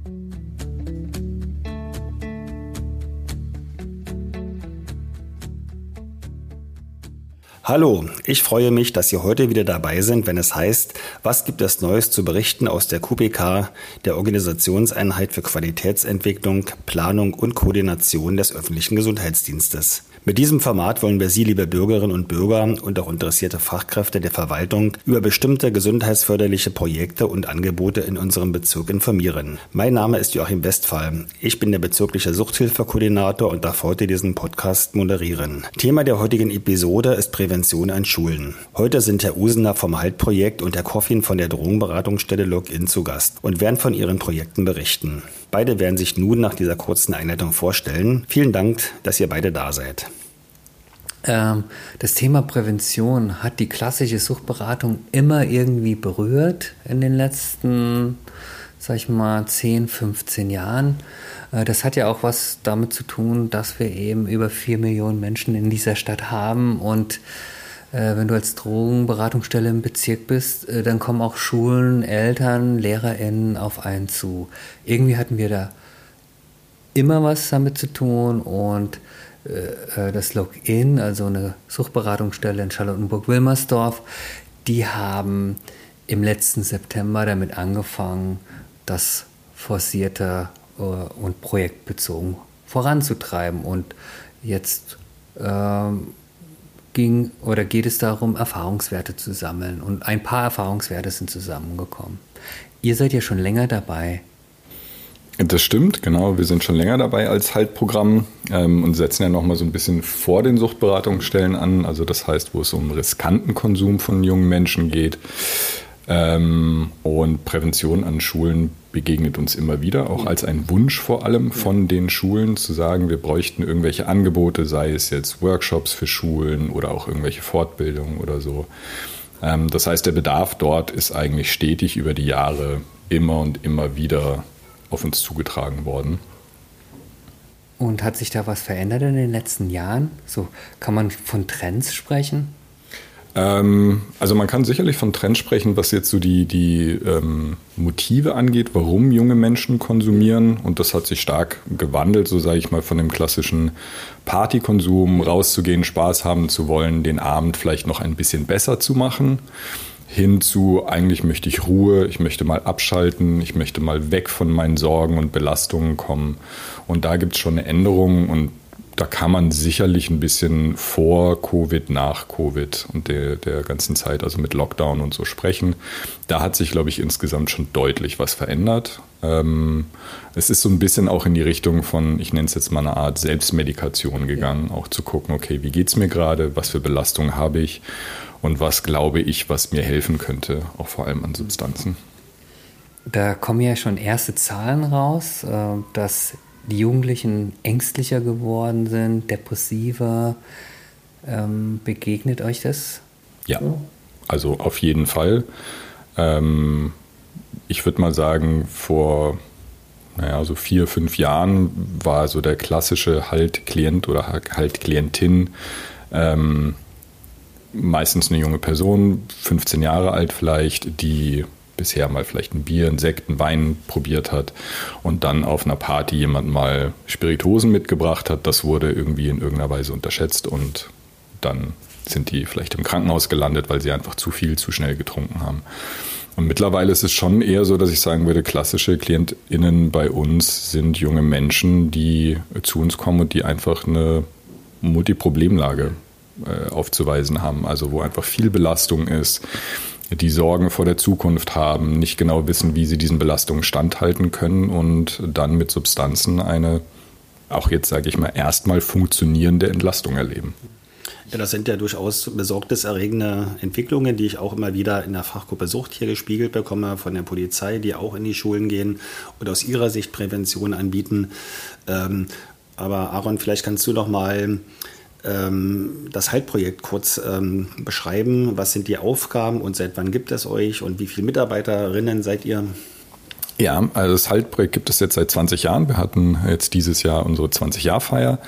Hallo, ich freue mich, dass Sie heute wieder dabei sind, wenn es heißt, was gibt es Neues zu berichten aus der QPK, der Organisationseinheit für Qualitätsentwicklung, Planung und Koordination des öffentlichen Gesundheitsdienstes. Mit diesem Format wollen wir Sie, liebe Bürgerinnen und Bürger und auch interessierte Fachkräfte der Verwaltung, über bestimmte gesundheitsförderliche Projekte und Angebote in unserem Bezirk informieren. Mein Name ist Joachim Westphal. Ich bin der bezirkliche Suchthilfekoordinator und darf heute diesen Podcast moderieren. Thema der heutigen Episode ist Prävention an Schulen. Heute sind Herr Usener vom Halt-Projekt und Herr Koffin von der Drogenberatungsstelle Login zu Gast und werden von ihren Projekten berichten. Beide werden sich nun nach dieser kurzen Einleitung vorstellen. Vielen Dank, dass ihr beide da seid. Das Thema Prävention hat die klassische Suchtberatung immer irgendwie berührt in den letzten, 10, 15 Jahren. Das hat ja auch was damit zu tun, dass wir eben über 4 Millionen Menschen in dieser Stadt haben und wenn du als Drogenberatungsstelle im Bezirk bist, dann kommen auch Schulen, Eltern, LehrerInnen auf einen zu. Irgendwie hatten wir da immer was damit zu tun und das Login, also eine Suchtberatungsstelle in Charlottenburg-Wilmersdorf, die haben im letzten September damit angefangen, das forcierter und projektbezogen voranzutreiben. Und jetzt geht es darum, Erfahrungswerte zu sammeln. Und ein paar Erfahrungswerte sind zusammengekommen. Ihr seid ja schon länger dabei. Das stimmt, genau. Wir sind schon länger dabei als Haltprogramm und setzen ja nochmal so ein bisschen vor den Suchtberatungsstellen an. Also das heißt, wo es um riskanten Konsum von jungen Menschen geht. Und Prävention an Schulen begegnet uns immer wieder, auch als ein Wunsch vor allem von den Schulen zu sagen, wir bräuchten irgendwelche Angebote, sei es jetzt Workshops für Schulen oder auch irgendwelche Fortbildungen oder so. Das heißt, der Bedarf dort ist eigentlich stetig über die Jahre immer und immer wieder auf uns zugetragen worden. Und hat sich da was verändert in den letzten Jahren? So, kann man von Trends sprechen? Also man kann sicherlich von Trends sprechen, was jetzt so die Motive angeht, warum junge Menschen konsumieren. Und das hat sich stark gewandelt, so sage ich mal, von dem klassischen Partykonsum, rauszugehen, Spaß haben zu wollen, den Abend vielleicht noch ein bisschen besser zu machen, hin zu eigentlich möchte ich Ruhe, ich möchte mal abschalten, ich möchte mal weg von meinen Sorgen und Belastungen kommen. Und da gibt es schon eine Änderung und da kann man sicherlich ein bisschen vor Covid, nach Covid und der ganzen Zeit, also mit Lockdown und so sprechen. Da hat sich, glaube ich, insgesamt schon deutlich was verändert. Es ist so ein bisschen auch in die Richtung von, ich nenne es jetzt mal eine Art Selbstmedikation gegangen, auch zu gucken, okay, wie geht es mir gerade, was für Belastungen habe ich und was glaube ich, was mir helfen könnte, auch vor allem an Substanzen. Da kommen ja schon erste Zahlen raus, dass die Jugendlichen ängstlicher geworden sind, depressiver. Begegnet euch das? Ja, also auf jeden Fall. Ich würde mal sagen, vor so 4, 5 Jahren war so der klassische Haltklient oder Haltklientin meistens eine junge Person, 15 Jahre alt vielleicht, die bisher mal vielleicht ein Bier, einen Sekt, einen Wein probiert hat und dann auf einer Party jemand mal Spirituosen mitgebracht hat. Das wurde irgendwie in irgendeiner Weise unterschätzt und dann sind die vielleicht im Krankenhaus gelandet, weil sie einfach zu viel, zu schnell getrunken haben. Und mittlerweile ist es schon eher so, dass ich sagen würde, klassische KlientInnen bei uns sind junge Menschen, die zu uns kommen und die einfach eine Multiproblemlage aufzuweisen haben. Also wo einfach viel Belastung ist, die Sorgen vor der Zukunft haben, nicht genau wissen, wie sie diesen Belastungen standhalten können und dann mit Substanzen eine, auch jetzt sage ich mal, erstmal funktionierende Entlastung erleben. Ja, das sind ja durchaus besorgniserregende Entwicklungen, die ich auch immer wieder in der Fachgruppe Sucht hier gespiegelt bekomme von der Polizei, die auch in die Schulen gehen und aus ihrer Sicht Prävention anbieten. Aber Aaron, vielleicht kannst du noch mal das Haltprojekt kurz beschreiben. Was sind die Aufgaben und seit wann gibt es euch und wie viele Mitarbeiterinnen seid ihr? Ja, also das HALT-Projekt gibt es jetzt seit 20 Jahren. Wir hatten jetzt dieses Jahr unsere 20-Jahr-Feier.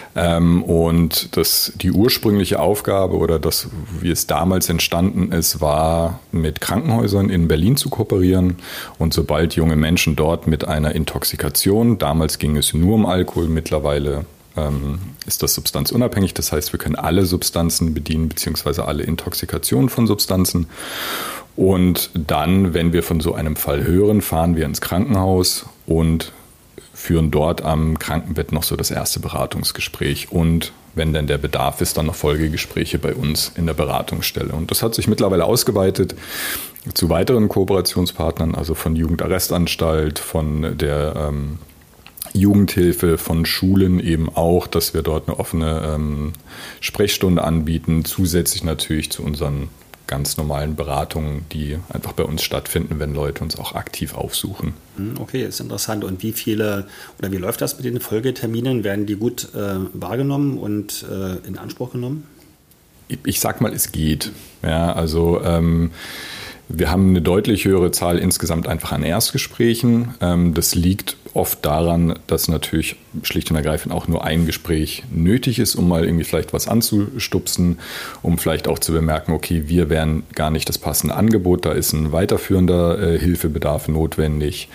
Und die ursprüngliche Aufgabe oder das, wie es damals entstanden ist, war, mit Krankenhäusern in Berlin zu kooperieren. Und sobald junge Menschen dort mit einer Intoxikation, damals ging es nur um Alkohol, mittlerweile ist das substanzunabhängig. Das heißt, wir können alle Substanzen bedienen, beziehungsweise alle Intoxikationen von Substanzen. Und dann, wenn wir von so einem Fall hören, fahren wir ins Krankenhaus und führen dort am Krankenbett noch so das erste Beratungsgespräch. Und wenn denn der Bedarf ist, dann noch Folgegespräche bei uns in der Beratungsstelle. Und das hat sich mittlerweile ausgeweitet zu weiteren Kooperationspartnern, also von Jugendarrestanstalt, von der Jugendhilfe, von Schulen eben auch, dass wir dort eine offene Sprechstunde anbieten, zusätzlich natürlich zu unseren ganz normalen Beratungen, die einfach bei uns stattfinden, wenn Leute uns auch aktiv aufsuchen. Okay, ist interessant. Und wie läuft das mit den Folgeterminen? Werden die gut wahrgenommen und in Anspruch genommen? Ich sag mal, es geht. Ja, also wir haben eine deutlich höhere Zahl insgesamt einfach an Erstgesprächen. Das liegt oft daran, dass natürlich schlicht und ergreifend auch nur ein Gespräch nötig ist, um mal irgendwie vielleicht was anzustupsen, um vielleicht auch zu bemerken, okay, wir wären gar nicht das passende Angebot, da ist ein weiterführender Hilfebedarf notwendig.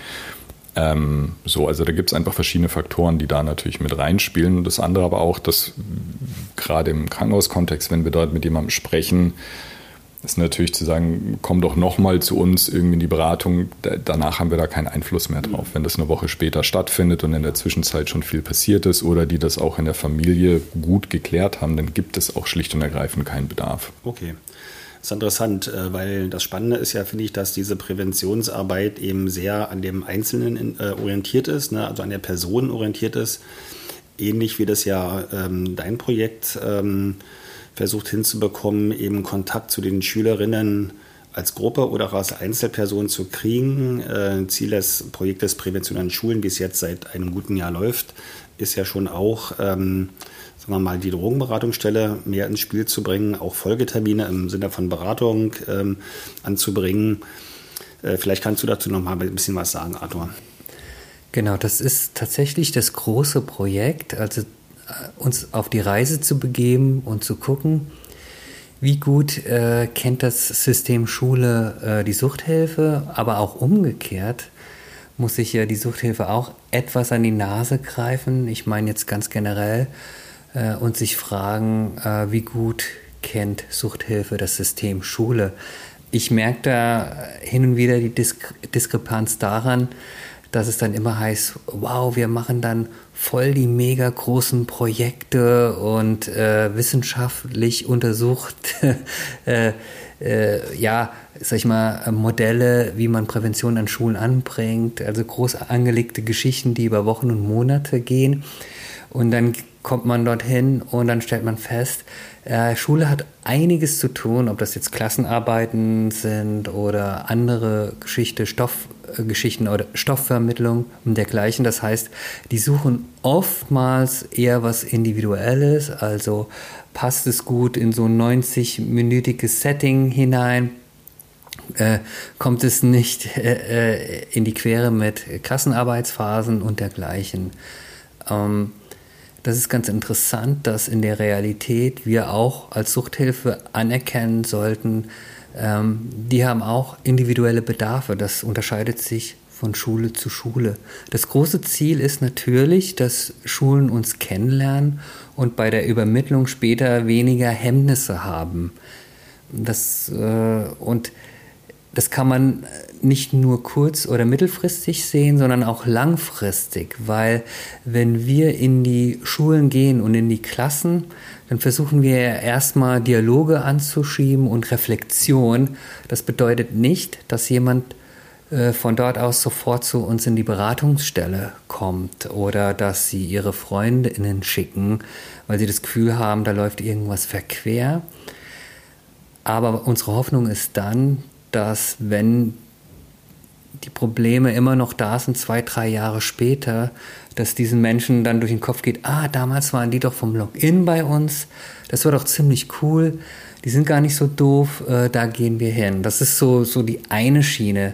Also da gibt es einfach verschiedene Faktoren, die da natürlich mit reinspielen. Das andere aber auch, dass gerade im Krankenhauskontext, wenn wir dort mit jemandem sprechen, ist natürlich zu sagen, komm doch nochmal zu uns irgendwie in die Beratung. Danach haben wir da keinen Einfluss mehr drauf. Wenn das eine Woche später stattfindet und in der Zwischenzeit schon viel passiert ist oder die das auch in der Familie gut geklärt haben, dann gibt es auch schlicht und ergreifend keinen Bedarf. Okay. Das ist interessant, weil das Spannende ist ja, finde ich, dass diese Präventionsarbeit eben sehr an dem Einzelnen orientiert ist, ne? Also an der Person orientiert ist. Ähnlich wie das ja dein Projekt versucht hinzubekommen, eben Kontakt zu den Schülerinnen als Gruppe oder auch als Einzelperson zu kriegen. Ziel des Projektes Prävention an Schulen, wie es jetzt seit einem guten Jahr läuft, ist ja schon auch, sagen wir mal, die Drogenberatungsstelle mehr ins Spiel zu bringen, auch Folgetermine im Sinne von Beratung anzubringen. Vielleicht kannst du dazu noch mal ein bisschen was sagen, Arthur. Genau, das ist tatsächlich das große Projekt, also uns auf die Reise zu begeben und zu gucken, wie gut kennt das System Schule die Suchthilfe, aber auch umgekehrt muss sich ja die Suchthilfe auch etwas an die Nase greifen, ich meine jetzt ganz generell, und sich fragen, wie gut kennt Suchthilfe das System Schule. Ich merke da hin und wieder die Diskrepanz daran, dass es dann immer heißt, wow, wir machen dann voll die mega großen Projekte und wissenschaftlich untersucht, Modelle, wie man Prävention an Schulen anbringt, also groß angelegte Geschichten, die über Wochen und Monate gehen. Und dann kommt man dorthin und dann stellt man fest, Schule hat einiges zu tun, ob das jetzt Klassenarbeiten sind oder andere Stoffgeschichten oder Stoffvermittlung und dergleichen. Das heißt, die suchen oftmals eher was Individuelles, also passt es gut in so ein 90-minütiges Setting hinein, kommt es nicht in die Quere mit Klassenarbeitsphasen und dergleichen. Das ist ganz interessant, dass in der Realität wir auch als Suchthilfe anerkennen sollten, die haben auch individuelle Bedarfe. Das unterscheidet sich von Schule zu Schule. Das große Ziel ist natürlich, dass Schulen uns kennenlernen und bei der Übermittlung später weniger Hemmnisse haben. Das kann man nicht nur kurz- oder mittelfristig sehen, sondern auch langfristig, weil wenn wir in die Schulen gehen und in die Klassen, dann versuchen wir erstmal Dialoge anzuschieben und Reflexion. Das bedeutet nicht, dass jemand von dort aus sofort zu uns in die Beratungsstelle kommt oder dass sie ihre FreundInnen schicken, weil sie das Gefühl haben, da läuft irgendwas verquer. Aber unsere Hoffnung ist dann, dass wenn die Probleme immer noch da sind, 2-3 Jahre später, dass diesen Menschen dann durch den Kopf geht, damals waren die doch vom Login bei uns, das war doch ziemlich cool, die sind gar nicht so doof, da gehen wir hin. Das ist so die eine Schiene.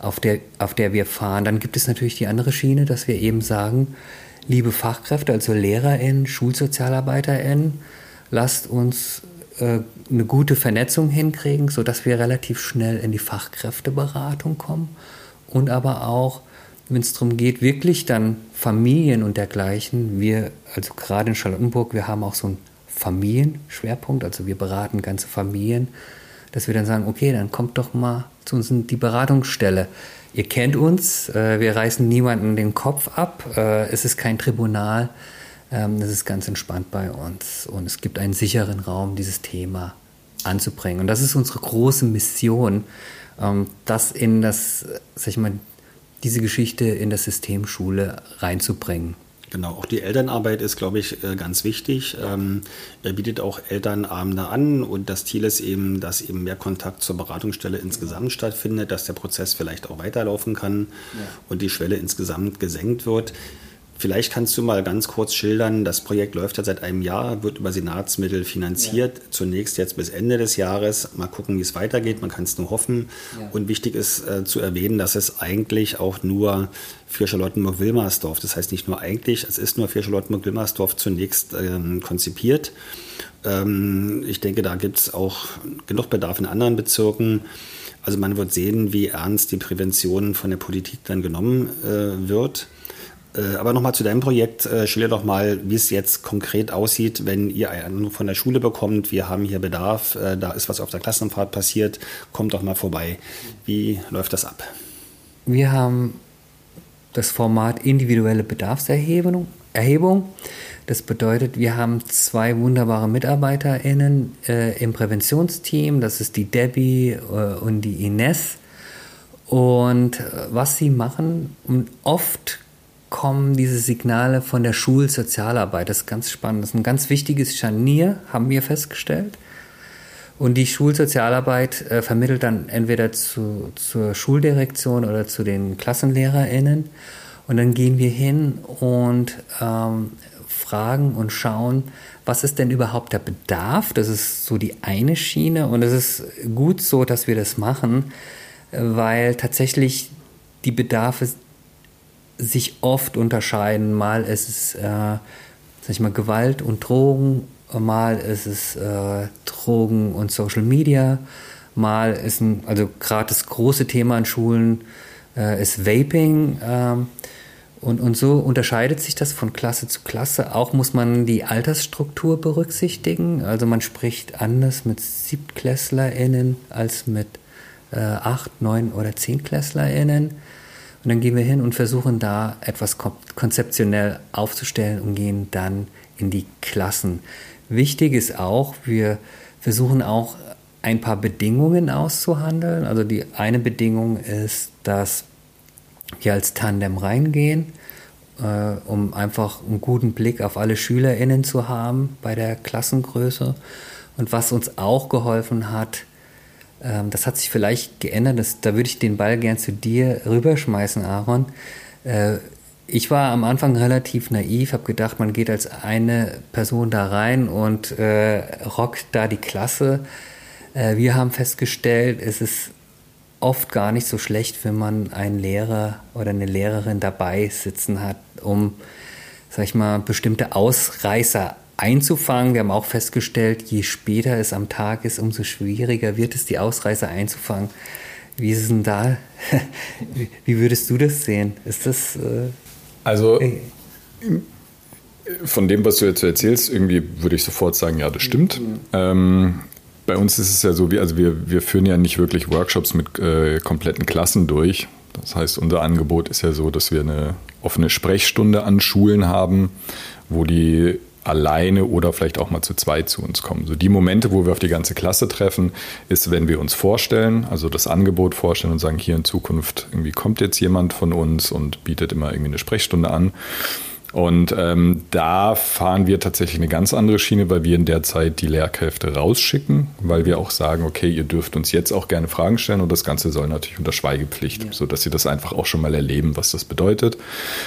auf der wir fahren. Dann gibt es natürlich die andere Schiene, dass wir eben sagen, liebe Fachkräfte, also LehrerInnen, SchulsozialarbeiterInnen, lasst uns eine gute Vernetzung hinkriegen, sodass wir relativ schnell in die Fachkräfteberatung kommen und aber auch, wenn es darum geht, wirklich dann Familien und dergleichen, wir, also gerade in Charlottenburg, wir haben auch so einen Familienschwerpunkt, also wir beraten ganze Familien, dass wir dann sagen, okay, dann kommt doch mal zu uns in die Beratungsstelle. Ihr kennt uns, wir reißen niemanden den Kopf ab, es ist kein Tribunal, es ist ganz entspannt bei uns und es gibt einen sicheren Raum, dieses Thema anzubringen. Und das ist unsere große Mission, das in das, sag ich mal, diese Geschichte in das System Schule reinzubringen. Genau, auch die Elternarbeit ist, glaube ich, ganz wichtig. Er bietet auch Elternabende an und das Ziel ist eben, dass eben mehr Kontakt zur Beratungsstelle insgesamt stattfindet, dass der Prozess vielleicht auch weiterlaufen kann und die Schwelle insgesamt gesenkt wird. Vielleicht kannst du mal ganz kurz schildern, das Projekt läuft ja seit einem Jahr, wird über Senatsmittel finanziert, zunächst jetzt bis Ende des Jahres. Mal gucken, wie es weitergeht, man kann es nur hoffen. Ja. Und wichtig ist zu erwähnen, dass es eigentlich auch nur für Charlottenburg-Wilmersdorf, das heißt nicht nur eigentlich, es ist nur für Charlottenburg-Wilmersdorf zunächst konzipiert. Ich denke, da gibt es auch genug Bedarf in anderen Bezirken. Also man wird sehen, wie ernst die Prävention von der Politik dann genommen wird. Aber nochmal zu deinem Projekt, schilder doch mal, wie es jetzt konkret aussieht, wenn ihr einen Anruf von der Schule bekommt, wir haben hier Bedarf, da ist was auf der Klassenfahrt passiert, kommt doch mal vorbei. Wie läuft das ab? Wir haben das Format individuelle Bedarfserhebung. Das bedeutet, wir haben 2 wunderbare MitarbeiterInnen im Präventionsteam, das ist die Debbie und die Ines. Und was sie machen, und oft kommen diese Signale von der Schulsozialarbeit. Das ist ganz spannend. Das ist ein ganz wichtiges Scharnier, haben wir festgestellt. Und die Schulsozialarbeit vermittelt dann entweder zur Schuldirektion oder zu den KlassenlehrerInnen. Und dann gehen wir hin und fragen und schauen, was ist denn überhaupt der Bedarf? Das ist so die eine Schiene. Und es ist gut so, dass wir das machen, weil tatsächlich die Bedarfe sich oft unterscheiden. Mal ist es, sag ich mal, Gewalt und Drogen, mal ist es Drogen und Social Media, mal ist also gerade das große Thema an Schulen ist Vaping und so unterscheidet sich das von Klasse zu Klasse. Auch muss man die Altersstruktur berücksichtigen. Also man spricht anders mit SiebtklässlerInnen als mit 8-, 9- oder 10-KlässlerInnen. Und dann gehen wir hin und versuchen da etwas konzeptionell aufzustellen und gehen dann in die Klassen. Wichtig ist auch, wir versuchen auch ein paar Bedingungen auszuhandeln. Also die eine Bedingung ist, dass wir als Tandem reingehen, um einfach einen guten Blick auf alle SchülerInnen zu haben bei der Klassengröße. Und was uns auch geholfen hat, das hat sich vielleicht geändert, da würde ich den Ball gern zu dir rüberschmeißen, Aaron. Ich war am Anfang relativ naiv, habe gedacht, man geht als eine Person da rein und rockt da die Klasse. Wir haben festgestellt, es ist oft gar nicht so schlecht, wenn man einen Lehrer oder eine Lehrerin dabei sitzen hat, um, sag ich mal, bestimmte Ausreißer einzufangen. Wir haben auch festgestellt, je später es am Tag ist, umso schwieriger wird es, die Ausreißer einzufangen. Wie ist es denn da? Wie würdest du das sehen? Ist das... Also von dem, was du jetzt erzählst, irgendwie würde ich sofort sagen, ja, das stimmt. Bei uns ist es ja so, wir führen ja nicht wirklich Workshops mit kompletten Klassen durch. Das heißt, unser Angebot ist ja so, dass wir eine offene Sprechstunde an Schulen haben, wo die alleine oder vielleicht auch mal zu zweit zu uns kommen. So die Momente, wo wir auf die ganze Klasse treffen, ist, wenn wir uns vorstellen, also das Angebot vorstellen und sagen, hier in Zukunft irgendwie kommt jetzt jemand von uns und bietet immer irgendwie eine Sprechstunde an. Und da fahren wir tatsächlich eine ganz andere Schiene, weil wir in der Zeit die Lehrkräfte rausschicken, weil wir auch sagen, okay, ihr dürft uns jetzt auch gerne Fragen stellen und das Ganze soll natürlich unter Schweigepflicht, sodass sie das einfach auch schon mal erleben, was das bedeutet.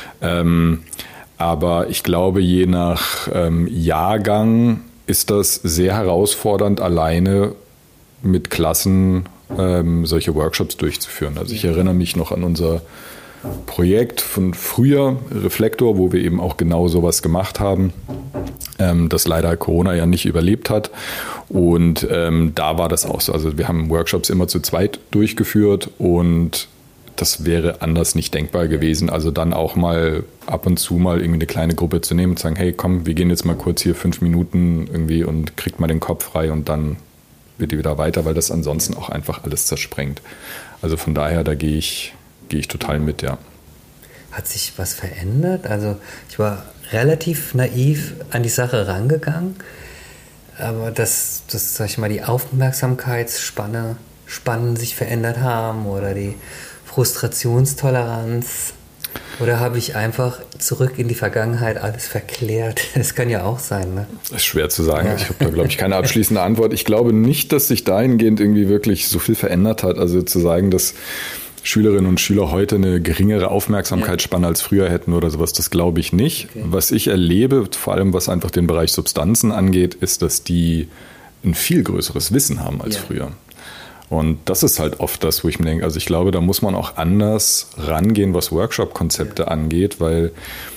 Aber ich glaube, je nach Jahrgang ist das sehr herausfordernd, alleine mit Klassen solche Workshops durchzuführen. Also ich erinnere mich noch an unser Projekt von früher, Reflektor, wo wir eben auch genau sowas gemacht haben, das leider Corona ja nicht überlebt hat. Und da war das auch so. Also wir haben Workshops immer zu zweit durchgeführt und das wäre anders nicht denkbar gewesen. Also dann auch mal ab und zu mal irgendwie eine kleine Gruppe zu nehmen und sagen, hey komm, wir gehen jetzt mal kurz hier 5 Minuten irgendwie und kriegt mal den Kopf frei und dann wird die wieder weiter, weil das ansonsten auch einfach alles zersprengt. Also von daher, da gehe ich total mit, ja. Hat sich was verändert? Also ich war relativ naiv an die Sache rangegangen, aber dass sag ich mal, die Aufmerksamkeitsspannen sich verändert haben oder die Frustrationstoleranz, oder habe ich einfach zurück in die Vergangenheit alles verklärt? Das kann ja auch sein, ne? Das ist schwer zu sagen. Ja. Ich habe da, glaube ich, keine abschließende Antwort. Ich glaube nicht, dass sich dahingehend irgendwie wirklich so viel verändert hat. Also zu sagen, dass Schülerinnen und Schüler heute eine geringere Aufmerksamkeitsspanne als früher hätten oder sowas, das glaube ich nicht. Okay. Was ich erlebe, vor allem was einfach den Bereich Substanzen angeht, ist, dass die ein viel größeres Wissen haben als früher. Und das ist halt oft das, wo ich mir denke, also ich glaube, da muss man auch anders rangehen, was Workshop-Konzepte angeht, weil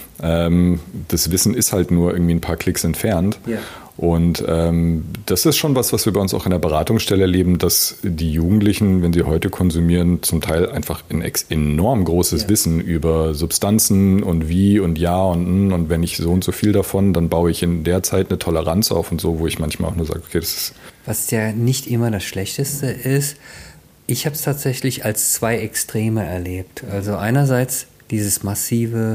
das Wissen ist halt nur irgendwie ein paar Klicks entfernt. Ja. Und das ist schon was wir bei uns auch in der Beratungsstelle erleben, dass die Jugendlichen, wenn sie heute konsumieren, zum Teil einfach ein enorm großes Wissen über Substanzen und wie und ja und wenn ich so und so viel davon, dann baue ich in der Zeit eine Toleranz auf und so, wo ich manchmal auch nur sage, okay, das ist... Was ja nicht immer das Schlechteste ist, ich habe es tatsächlich als 2 Extreme erlebt. Also einerseits dieses massive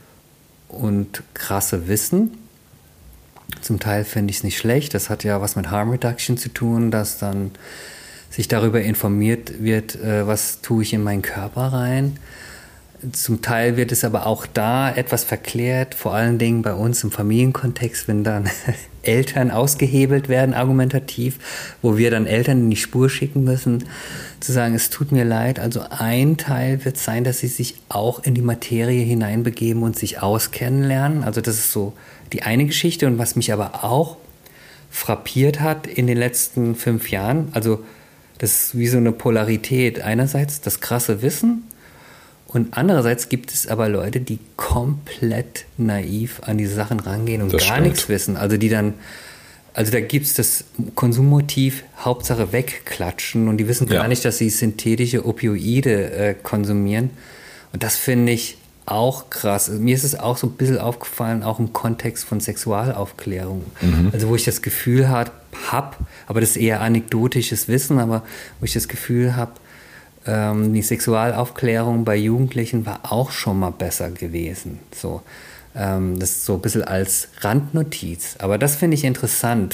und krasse Wissen. Zum Teil finde ich es nicht schlecht. Das hat ja was mit Harm Reduction zu tun, dass dann sich darüber informiert wird, was tue ich in meinen Körper rein. Zum Teil wird es aber auch da etwas verklärt, vor allen Dingen bei uns im Familienkontext, wenn dann Eltern ausgehebelt werden, argumentativ, wo wir dann Eltern in die Spur schicken müssen, zu sagen, es tut mir leid. Also ein Teil wird sein, dass sie sich auch in die Materie hineinbegeben und sich auskennen lernen. Also das ist so die eine Geschichte. Und was mich aber auch frappiert hat in den letzten 5 Jahren, also das ist wie so eine Polarität. Einerseits das krasse Wissen und andererseits gibt es aber Leute, die komplett naiv an diese Sachen rangehen und gar nichts wissen. Also die dann, also da gibt es das Konsummotiv Hauptsache wegklatschen und die wissen gar nicht, dass sie synthetische Opioide konsumieren. Und das finde ich auch krass. Also mir ist es auch so ein bisschen aufgefallen, auch im Kontext von Sexualaufklärung. Also wo ich das Gefühl habe, aber das ist eher anekdotisches Wissen, aber wo ich das Gefühl habe, die Sexualaufklärung bei Jugendlichen war auch schon mal besser gewesen. So, das ist so ein bisschen als Randnotiz. Aber das finde ich interessant.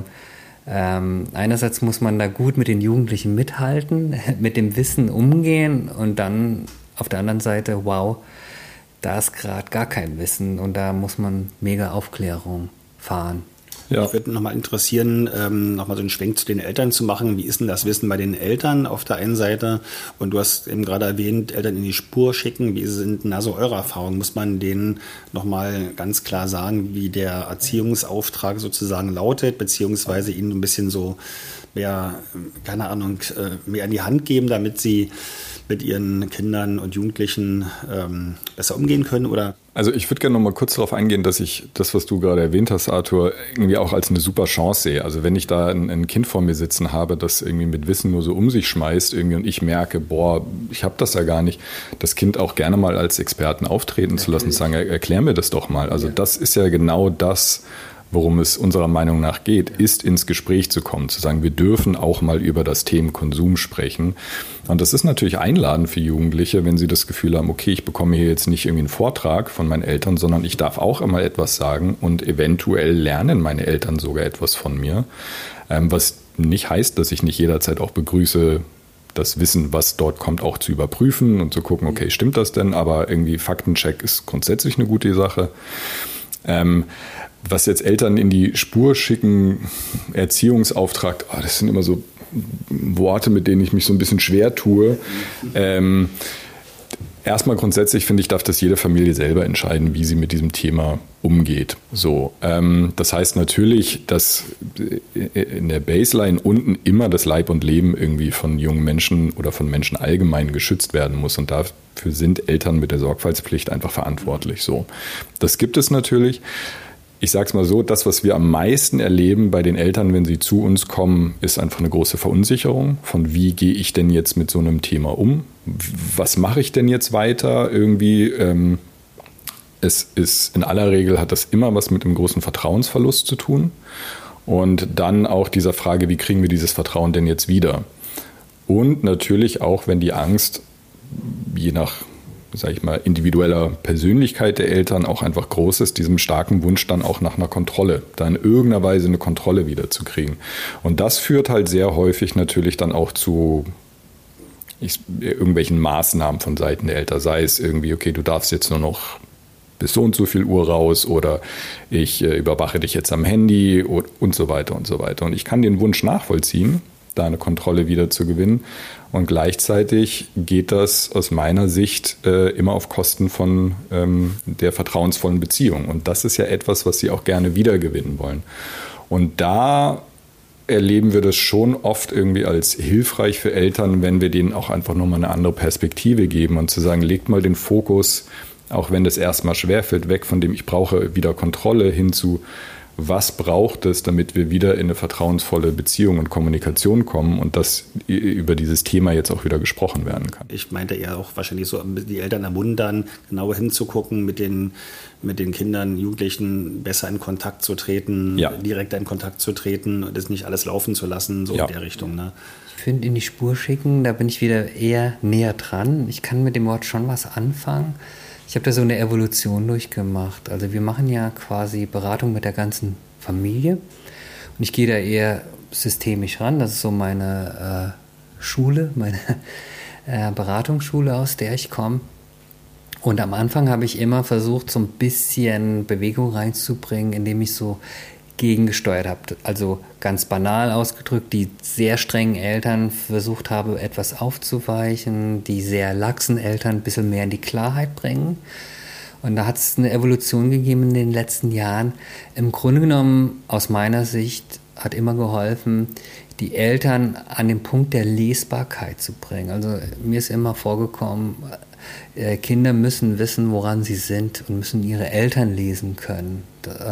Einerseits muss man da gut mit den Jugendlichen mithalten, mit dem Wissen umgehen und dann auf der anderen Seite, wow, da ist gerade gar kein Wissen und da muss man mega Aufklärung fahren. Ja. Ich würde nochmal interessieren, nochmal so einen Schwenk zu den Eltern zu machen. Wie ist denn das Wissen bei den Eltern auf der einen Seite? Und du hast eben gerade erwähnt, Eltern in die Spur schicken. Wie sind denn da so eure Erfahrungen? Muss man denen nochmal ganz klar sagen, wie der Erziehungsauftrag sozusagen lautet, beziehungsweise ihnen ein bisschen so mehr, keine Ahnung, mehr an die Hand geben, damit sie mit ihren Kindern und Jugendlichen besser umgehen können, oder? Also ich würde gerne noch mal kurz darauf eingehen, dass ich das, was du gerade erwähnt hast, Arthur, irgendwie auch als eine super Chance sehe. Also wenn ich da ein Kind vor mir sitzen habe, das irgendwie mit Wissen nur so um sich schmeißt irgendwie und ich merke, boah, ich habe das ja gar nicht, das Kind auch gerne mal als Experten auftreten zu lassen und sagen, erklär mir das doch mal. Also das ist ja genau das, worum es unserer Meinung nach geht, ist ins Gespräch zu kommen, zu sagen, wir dürfen auch mal über das Thema Konsum sprechen. Und das ist natürlich einladend für Jugendliche, wenn sie das Gefühl haben, okay, ich bekomme hier jetzt nicht irgendwie einen Vortrag von meinen Eltern, sondern ich darf auch einmal etwas sagen und eventuell lernen meine Eltern sogar etwas von mir. Was nicht heißt, dass ich nicht jederzeit auch begrüße, das Wissen, was dort kommt, auch zu überprüfen und zu gucken, okay, stimmt das denn? Aber irgendwie Faktencheck ist grundsätzlich eine gute Sache. Was jetzt Eltern in die Spur schicken, Erziehungsauftrag, das sind immer so Worte, mit denen ich mich so ein bisschen schwer tue. Erstmal grundsätzlich finde ich, darf das jede Familie selber entscheiden, wie sie mit diesem Thema umgeht. So, das heißt natürlich, dass in der Baseline unten immer das Leib und Leben irgendwie von jungen Menschen oder von Menschen allgemein geschützt werden muss. Und dafür sind Eltern mit der Sorgfaltspflicht einfach verantwortlich. So, das gibt es natürlich. Ich sage es mal so, das, was wir am meisten erleben bei den Eltern, wenn sie zu uns kommen, ist einfach eine große Verunsicherung von, wie gehe ich denn jetzt mit so einem Thema um? Was mache ich denn jetzt weiter? Irgendwie, es ist in aller Regel, hat das immer was mit einem großen Vertrauensverlust zu tun. Und dann auch dieser Frage, wie kriegen wir dieses Vertrauen denn jetzt wieder? Und natürlich auch, wenn die Angst, je nach, sage ich mal, individueller Persönlichkeit der Eltern auch einfach groß ist, diesem starken Wunsch dann auch nach einer Kontrolle, da in irgendeiner Weise eine Kontrolle wiederzukriegen. Und das führt halt sehr häufig natürlich dann auch zu irgendwelchen Maßnahmen von Seiten der Eltern, sei es irgendwie, okay, du darfst jetzt nur noch bis so und so viel Uhr raus oder ich überwache dich jetzt am Handy und so weiter und so weiter. Und ich kann den Wunsch nachvollziehen, da eine Kontrolle wieder zu gewinnen. Und gleichzeitig geht das aus meiner Sicht immer auf Kosten von der vertrauensvollen Beziehung. Und das ist ja etwas, was sie auch gerne wiedergewinnen wollen. Und da erleben wir das schon oft irgendwie als hilfreich für Eltern, wenn wir denen auch einfach nochmal eine andere Perspektive geben und zu sagen, legt mal den Fokus, auch wenn das erstmal schwerfällt, weg von dem ich brauche wieder Kontrolle hin zu, was braucht es, damit wir wieder in eine vertrauensvolle Beziehung und Kommunikation kommen und dass über dieses Thema jetzt auch wieder gesprochen werden kann. Ich meinte eher auch wahrscheinlich so, die Eltern ermuntern, genauer hinzugucken, mit den Kindern, Jugendlichen besser in Kontakt zu treten, direkter in Kontakt zu treten und das nicht alles laufen zu lassen, so in der Richtung. Ne? Ich finde, in die Spur schicken, da bin ich wieder eher näher dran. Ich kann mit dem Wort schon was anfangen. Ich habe da so eine Evolution durchgemacht. Also wir machen ja quasi Beratung mit der ganzen Familie. Und ich gehe da eher systemisch ran. Das ist so meine Schule, meine Beratungsschule, aus der ich komme. Und am Anfang habe ich immer versucht, so ein bisschen Bewegung reinzubringen, indem ich so gegengesteuert habe. Also ganz banal ausgedrückt, die sehr strengen Eltern versucht habe, etwas aufzuweichen, die sehr laxen Eltern ein bisschen mehr in die Klarheit bringen. Und da hat es eine Evolution gegeben in den letzten Jahren. Im Grunde genommen, aus meiner Sicht, hat immer geholfen, die Eltern an den Punkt der Lesbarkeit zu bringen. Also mir ist immer vorgekommen, Kinder müssen wissen, woran sie sind und müssen ihre Eltern lesen können.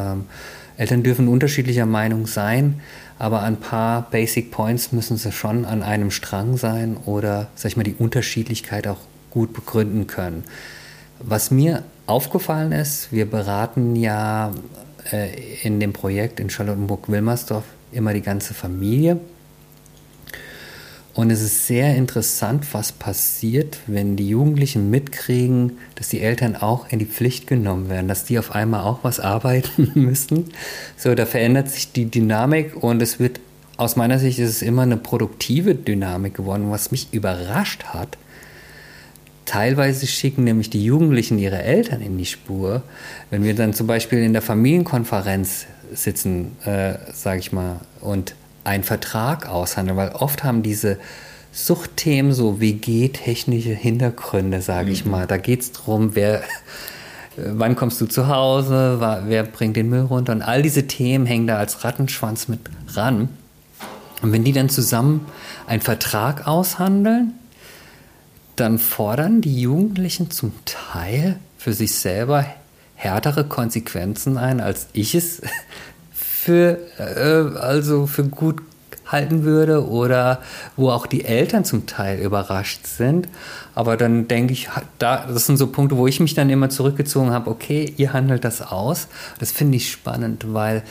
Eltern dürfen unterschiedlicher Meinung sein, aber ein paar Basic Points müssen sie schon an einem Strang sein oder, sag ich mal, die Unterschiedlichkeit auch gut begründen können. Was mir aufgefallen ist, wir beraten ja in dem Projekt in Charlottenburg-Wilmersdorf immer die ganze Familie. Und es ist sehr interessant, was passiert, wenn die Jugendlichen mitkriegen, dass die Eltern auch in die Pflicht genommen werden, dass die auf einmal auch was arbeiten müssen. So, da verändert sich die Dynamik und es wird, aus meiner Sicht ist es immer eine produktive Dynamik geworden, was mich überrascht hat. Teilweise schicken nämlich die Jugendlichen ihre Eltern in die Spur. Wenn wir dann zum Beispiel in der Familienkonferenz sitzen, sage ich mal, und einen Vertrag aushandeln, weil oft haben diese Suchtthemen so WG-technische Hintergründe, sage ich mal. Da geht es darum, wann kommst du zu Hause, wer bringt den Müll runter und all diese Themen hängen da als Rattenschwanz mit ran. Und wenn die dann zusammen einen Vertrag aushandeln, dann fordern die Jugendlichen zum Teil für sich selber härtere Konsequenzen ein, als ich es für gut halten würde oder wo auch die Eltern zum Teil überrascht sind. Aber dann denke ich, das sind so Punkte, wo ich mich dann immer zurückgezogen habe, okay, ihr handelt das aus. Das finde ich spannend, weil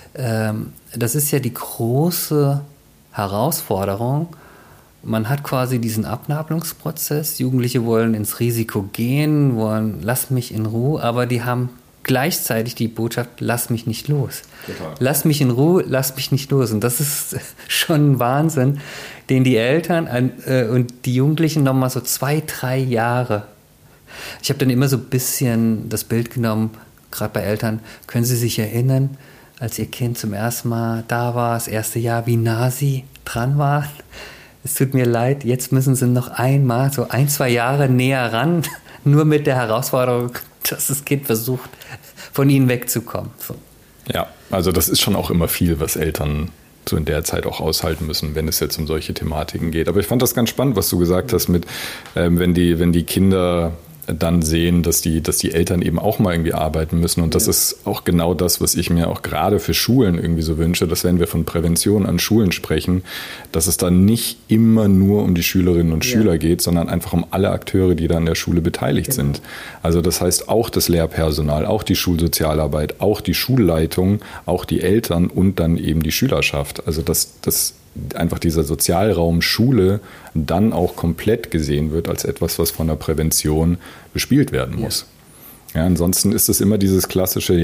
das ist ja die große Herausforderung. Man hat quasi diesen Abnabelungsprozess. Jugendliche wollen ins Risiko gehen, wollen, lass mich in Ruhe, aber die haben gleichzeitig die Botschaft, lass mich nicht los. Total. Lass mich in Ruhe, lass mich nicht los. Und das ist schon ein Wahnsinn, den die Eltern und die Jugendlichen nochmal so 2-3 Jahre. Ich habe dann immer so ein bisschen das Bild genommen, gerade bei Eltern, können Sie sich erinnern, als Ihr Kind zum ersten Mal da war, das erste Jahr, wie nah Sie dran waren? Es tut mir leid, jetzt müssen Sie noch einmal so 1-2 Jahre näher ran nur mit der Herausforderung, dass das Kind versucht, von ihnen wegzukommen. So. Ja, also das ist schon auch immer viel, was Eltern so in der Zeit auch aushalten müssen, wenn es jetzt um solche Thematiken geht. Aber ich fand das ganz spannend, was du gesagt hast mit, wenn die Kinder dann sehen, dass die Eltern eben auch mal irgendwie arbeiten müssen. Und das ist auch genau das, was ich mir auch gerade für Schulen irgendwie so wünsche, dass wenn wir von Prävention an Schulen sprechen, dass es dann nicht immer nur um die Schülerinnen und Schüler geht, sondern einfach um alle Akteure, die da an der Schule beteiligt sind. Also das heißt auch das Lehrpersonal, auch die Schulsozialarbeit, auch die Schulleitung, auch die Eltern und dann eben die Schülerschaft. Also das einfach dieser Sozialraum Schule dann auch komplett gesehen wird als etwas, was von der Prävention bespielt werden muss. Ja, ansonsten ist es immer dieses klassische,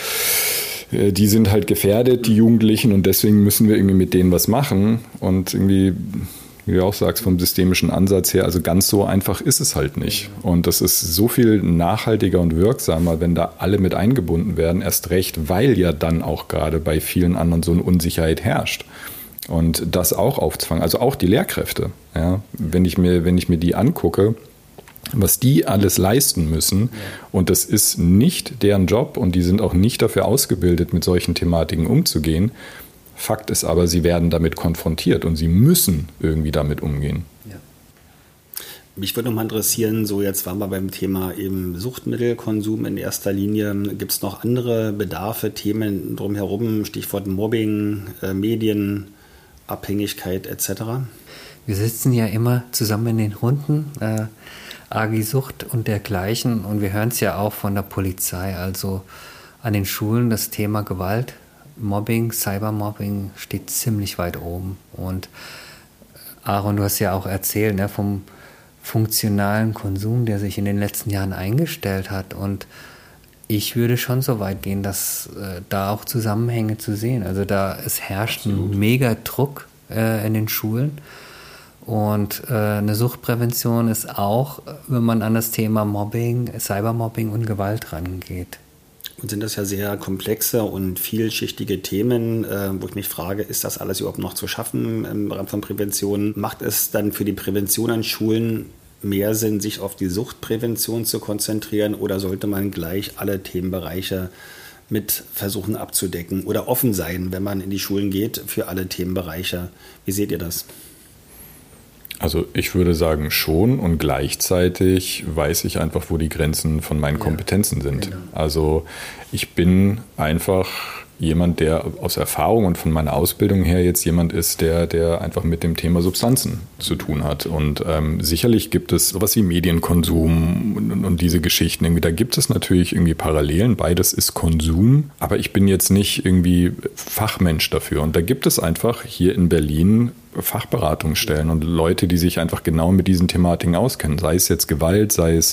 die sind halt gefährdet, die Jugendlichen, und deswegen müssen wir irgendwie mit denen was machen. Und irgendwie, wie du auch sagst, vom systemischen Ansatz her, also ganz so einfach ist es halt nicht. Und das ist so viel nachhaltiger und wirksamer, wenn da alle mit eingebunden werden, erst recht, weil ja dann auch gerade bei vielen anderen so eine Unsicherheit herrscht. Und das auch aufzufangen, also auch die Lehrkräfte. Ja, wenn ich mir die angucke, was die alles leisten müssen, und das ist nicht deren Job und die sind auch nicht dafür ausgebildet, mit solchen Thematiken umzugehen. Fakt ist aber, sie werden damit konfrontiert und sie müssen irgendwie damit umgehen. Ja. Mich würde noch mal interessieren, so jetzt waren wir beim Thema eben Suchtmittelkonsum in erster Linie. Gibt es noch andere Bedarfe, Themen drumherum, Stichwort Mobbing, Medien, Abhängigkeit etc.? Wir sitzen ja immer zusammen in den Runden, AG Sucht und dergleichen, und wir hören es ja auch von der Polizei, also an den Schulen das Thema Gewalt, Mobbing, Cybermobbing steht ziemlich weit oben. Und Aaron, du hast ja auch erzählt, ne, vom funktionalen Konsum, der sich in den letzten Jahren eingestellt hat, und ich würde schon so weit gehen, dass da auch Zusammenhänge zu sehen. Also es herrscht ein mega Druck in den Schulen. Und eine Suchtprävention ist auch, wenn man an das Thema Mobbing, Cybermobbing und Gewalt rangeht. Und sind das ja sehr komplexe und vielschichtige Themen, wo ich mich frage, ist das alles überhaupt noch zu schaffen im Rahmen von Prävention? Macht es dann für die Prävention an Schulen mehr Sinn, sich auf die Suchtprävention zu konzentrieren, oder sollte man gleich alle Themenbereiche mit versuchen abzudecken oder offen sein, wenn man in die Schulen geht, für alle Themenbereiche? Wie seht ihr das? Also ich würde sagen schon, und gleichzeitig weiß ich einfach, wo die Grenzen von meinen Kompetenzen sind. Genau. Also ich bin einfach jemand, der aus Erfahrung und von meiner Ausbildung her jetzt jemand ist, der einfach mit dem Thema Substanzen zu tun hat. Und sicherlich gibt es sowas wie Medienkonsum und diese Geschichten. Irgendwie, da gibt es natürlich irgendwie Parallelen. Beides ist Konsum. Aber ich bin jetzt nicht irgendwie Fachmensch dafür. Und da gibt es einfach hier in Berlin Fachberatungsstellen und Leute, die sich einfach genau mit diesen Thematiken auskennen. Sei es jetzt Gewalt, sei es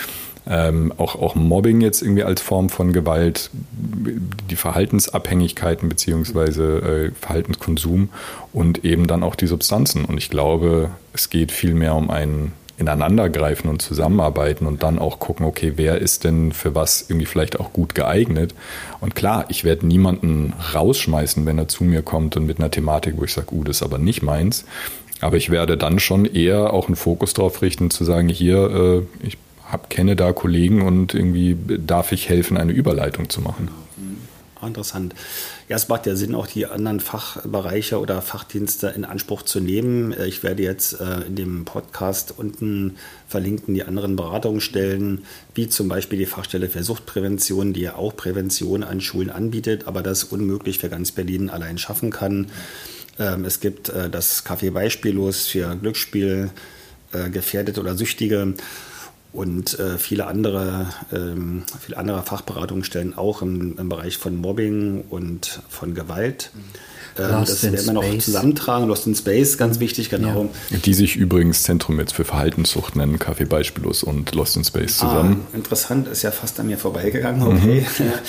auch Mobbing jetzt irgendwie als Form von Gewalt, die Verhaltensabhängigkeiten beziehungsweise Verhaltenskonsum und eben dann auch die Substanzen. Und ich glaube, es geht viel mehr um ein Ineinandergreifen und Zusammenarbeiten und dann auch gucken, okay, wer ist denn für was irgendwie vielleicht auch gut geeignet? Und klar, ich werde niemanden rausschmeißen, wenn er zu mir kommt und mit einer Thematik, wo ich sage, das ist aber nicht meins. Aber ich werde dann schon eher auch einen Fokus darauf richten, zu sagen, hier, ich kenne da Kollegen und irgendwie darf ich helfen, eine Überleitung zu machen. Interessant. Ja, es macht ja Sinn, auch die anderen Fachbereiche oder Fachdienste in Anspruch zu nehmen. Ich werde jetzt in dem Podcast unten verlinken die anderen Beratungsstellen, wie zum Beispiel die Fachstelle für Suchtprävention, die ja auch Prävention an Schulen anbietet, aber das unmöglich für ganz Berlin allein schaffen kann. Es gibt das Café Beispiellos für Glücksspiel, Gefährdete oder Süchtige. Und viele andere Fachberatungsstellen auch im Bereich von Mobbing und von Gewalt. Das werden wir noch zusammentragen. Lost in Space, ganz wichtig, genau. Ja. Die sich übrigens Zentrum jetzt für Verhaltenssucht nennen, Café Beispiellos und Lost in Space zusammen. Interessant, ist ja fast an mir vorbeigegangen. Okay.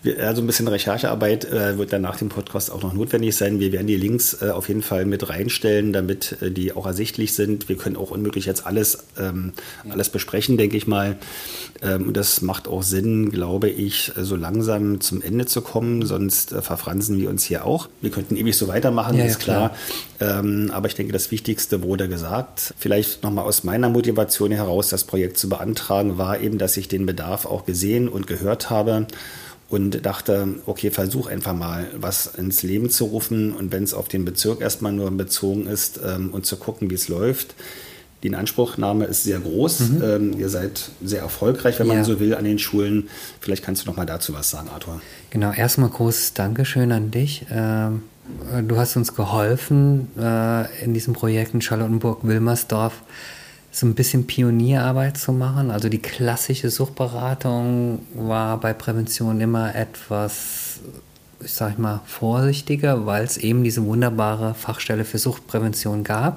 Also ein bisschen Recherchearbeit wird dann nach dem Podcast auch noch notwendig sein. Wir werden die Links auf jeden Fall mit reinstellen, damit die auch ersichtlich sind. Wir können auch unmöglich jetzt alles besprechen, denke ich mal. Und das macht auch Sinn, glaube ich, so langsam zum Ende zu kommen, sonst verfransen wir uns hier auch. Wir könnten ewig so weitermachen, ist klar. Aber ich denke, das Wichtigste wurde gesagt. Vielleicht nochmal aus meiner Motivation heraus, das Projekt zu beantragen, war eben, dass ich den Bedarf auch gesehen und gehört habe und dachte, okay, versuch einfach mal was ins Leben zu rufen und wenn es auf den Bezirk erstmal nur bezogen ist und zu gucken, wie es läuft. Die Inanspruchnahme ist sehr groß. Ihr seid sehr erfolgreich, wenn man so will, an den Schulen. Vielleicht kannst du noch mal dazu was sagen, Arthur. Genau, erstmal großes Dankeschön an dich. Du hast uns geholfen, in diesem Projekt in Charlottenburg-Wilmersdorf so ein bisschen Pionierarbeit zu machen. Also die klassische Suchtberatung war bei Prävention immer etwas, ich sag mal, vorsichtiger, weil es eben diese wunderbare Fachstelle für Suchtprävention gab.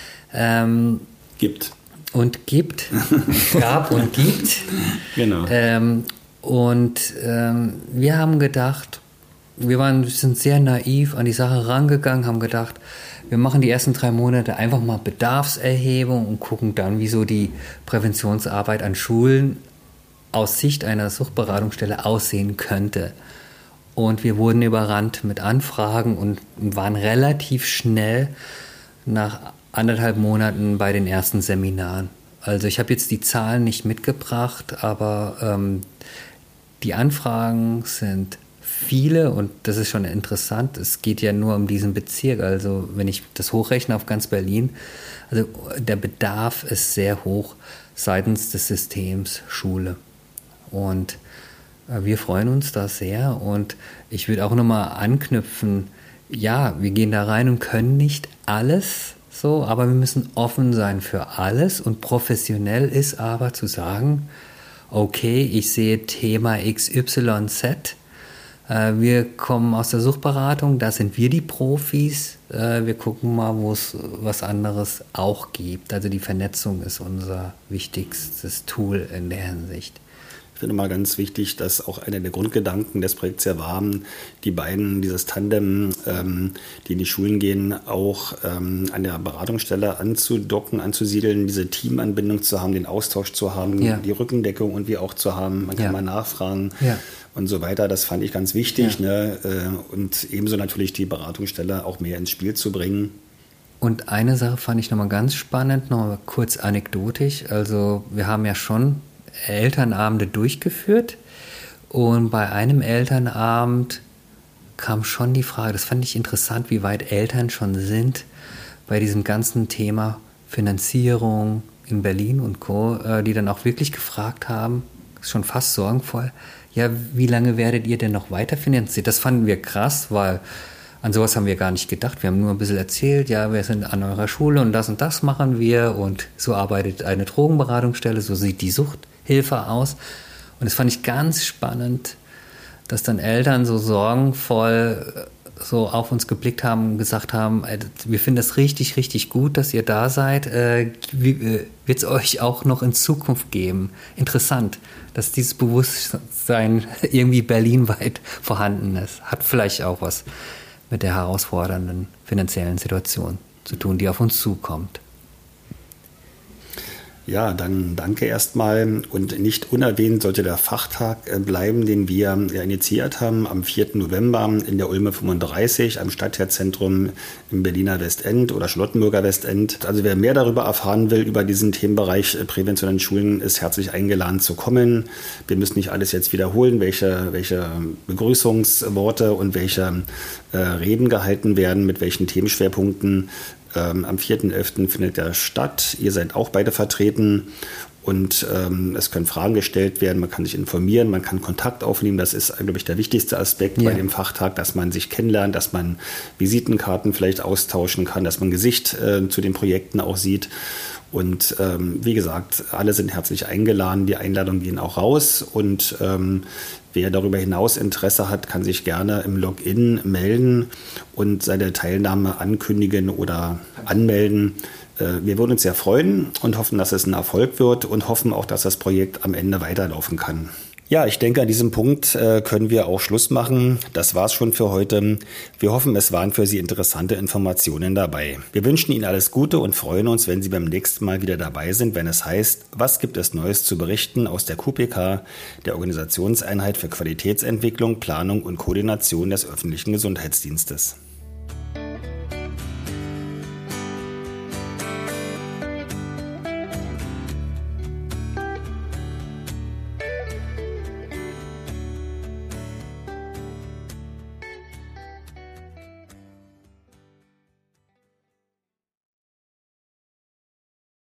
Gibt. Gab und gibt. Genau. Wir haben gedacht, wir sind sehr naiv an die Sache rangegangen, haben gedacht, wir machen die ersten 3 Monate einfach mal Bedarfserhebung und gucken dann, wie so die Präventionsarbeit an Schulen aus Sicht einer Suchtberatungsstelle aussehen könnte. Und wir wurden überrannt mit Anfragen und waren relativ schnell nach 1,5 Monaten bei den ersten Seminaren. Also ich habe jetzt die Zahlen nicht mitgebracht, aber die Anfragen sind viele und das ist schon interessant. Es geht ja nur um diesen Bezirk. Also wenn ich das hochrechne auf ganz Berlin, also der Bedarf ist sehr hoch seitens des Systems Schule. Und wir freuen uns da sehr und ich würde auch nochmal anknüpfen, ja, wir gehen da rein und können nicht alles so, aber wir müssen offen sein für alles und professionell ist aber zu sagen, okay, ich sehe Thema XYZ, wir kommen aus der Suchtberatung, da sind wir die Profis, wir gucken mal, wo es was anderes auch gibt. Also die Vernetzung ist unser wichtigstes Tool in der Hinsicht. Ich finde mal ganz wichtig, dass auch einer der Grundgedanken des Projekts ja war, die beiden, dieses Tandem, die in die Schulen gehen, auch an der Beratungsstelle anzudocken, anzusiedeln, diese Teamanbindung zu haben, den Austausch zu haben, die Rückendeckung und wie auch zu haben. Man kann mal nachfragen und so weiter. Das fand ich ganz wichtig. Ne? Und ebenso natürlich die Beratungsstelle auch mehr ins Spiel zu bringen. Und eine Sache fand ich nochmal ganz spannend, nochmal kurz anekdotisch. Also wir haben ja schon Elternabende durchgeführt und bei einem Elternabend kam schon die Frage, das fand ich interessant, wie weit Eltern schon sind bei diesem ganzen Thema Finanzierung in Berlin und Co., die dann auch wirklich gefragt haben, schon fast sorgenvoll, ja, wie lange werdet ihr denn noch weiter finanziert? Das fanden wir krass, weil an sowas haben wir gar nicht gedacht. Wir haben nur ein bisschen erzählt, ja, wir sind an eurer Schule und das machen wir und so arbeitet eine Drogenberatungsstelle, so sieht die Suchthilfe aus. Und das fand ich ganz spannend, dass dann Eltern so sorgenvoll so auf uns geblickt haben und gesagt haben, wir finden das richtig, richtig gut, dass ihr da seid. Wird es euch auch noch in Zukunft geben? Interessant, dass dieses Bewusstsein irgendwie berlinweit vorhanden ist. Hat vielleicht auch was mit der herausfordernden finanziellen Situation zu tun, die auf uns zukommt. Ja, dann danke erstmal und nicht unerwähnt sollte der Fachtag bleiben, den wir initiiert haben am 4. November in der Ulme 35 am Stadtteilzentrum im Berliner Westend oder Charlottenburger Westend. Also wer mehr darüber erfahren will, über diesen Themenbereich Prävention in Schulen, ist herzlich eingeladen zu kommen. Wir müssen nicht alles jetzt wiederholen, welche Begrüßungsworte und welche Reden gehalten werden, mit welchen Themenschwerpunkten. Am 4.11. findet er statt. Ihr seid auch beide vertreten und es können Fragen gestellt werden, man kann sich informieren, man kann Kontakt aufnehmen. Das ist, glaube ich, der wichtigste Aspekt bei dem Fachtag, dass man sich kennenlernt, dass man Visitenkarten vielleicht austauschen kann, dass man Gesicht zu den Projekten auch sieht. Und wie gesagt, alle sind herzlich eingeladen, die Einladungen gehen auch raus und wer darüber hinaus Interesse hat, kann sich gerne im Login melden und seine Teilnahme ankündigen oder anmelden. Wir würden uns sehr freuen und hoffen, dass es ein Erfolg wird und hoffen auch, dass das Projekt am Ende weiterlaufen kann. Ja, ich denke, an diesem Punkt können wir auch Schluss machen. Das war's schon für heute. Wir hoffen, es waren für Sie interessante Informationen dabei. Wir wünschen Ihnen alles Gute und freuen uns, wenn Sie beim nächsten Mal wieder dabei sind, wenn es heißt, was gibt es Neues zu berichten aus der QPK, der Organisationseinheit für Qualitätsentwicklung, Planung und Koordination des öffentlichen Gesundheitsdienstes.